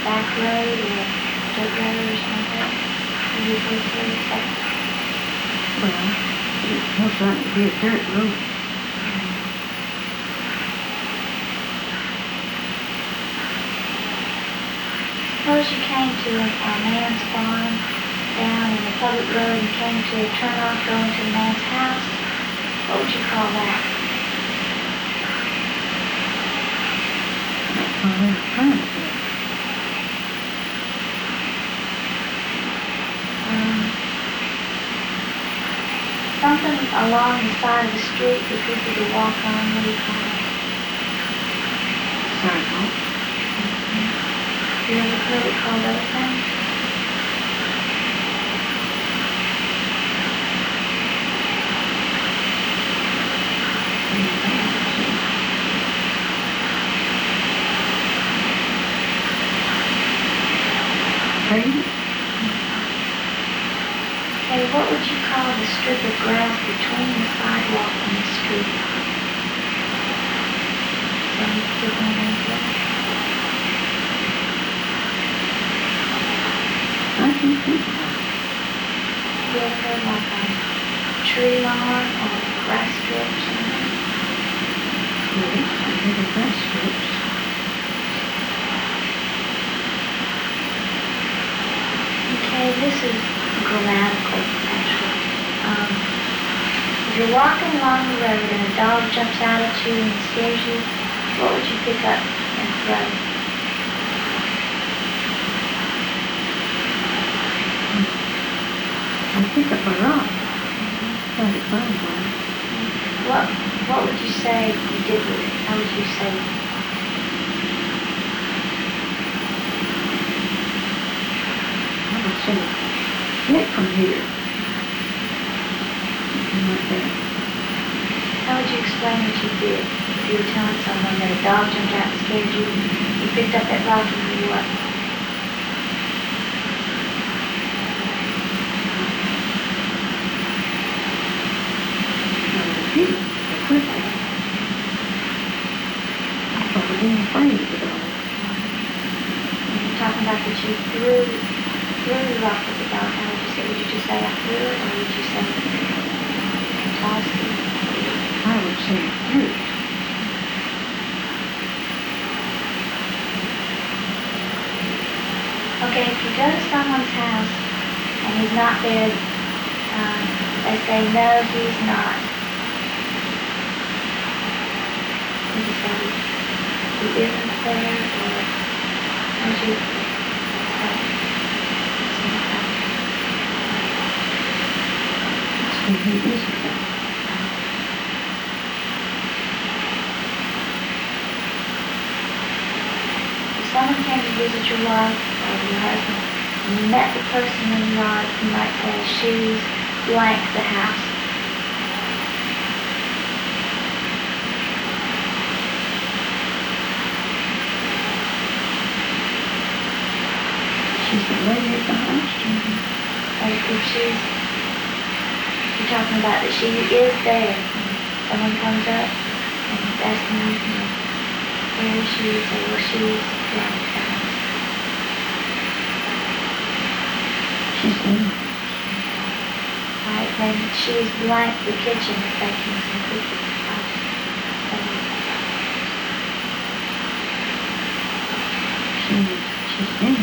back road or dirt road or something? You usually take that? Well, it looks like to be a dirt road. Suppose you came to a man's farm down in the public road and came to a turnoff going to the man's house. What would you call that? I'd call that a private road. Something along the side of the street for people to walk on. What do you call it? Sidewalk. You ever heard it called other things? Pavement. Hey, what would you call the strip of grass between the sidewalk and the street? Any particular name for it? I can't think of that. You ever heard like a tree lawn or a grass strip or something? Yes, I heard of grass strips. Okay, this is grammatical, actually. If you're walking along the road and a dog jumps out at you and scares you, what would you pick up and throw? I pick up a rock. Try to find one. What would you say you did with it? How would you say it? I would say, get from here. Something like that. How would you explain what you did? If you were telling someone that a dog jumped out and scared you, you picked up that rock and you what? Quickly. Probably being afraid of the dog. You're talking about that you threw the rock at the dog. How would you say? Would you just say I threw it, or would you say tossed it? I would say through it. Okay, if you go to someone's house and he's not there, they say no, he's not. Would you say he isn't there, or would you say? So he isn't there. If someone came to visit your wife or your husband, and you met the person in the yard, you might say shoes blank the house. She's the lady at the house. Like if you're talking about that she is there. Someone comes up and is asking you, where is she? You say, well, she's blank the house. She's in. Right, then she's blank the kitchen baking some cookies. She's in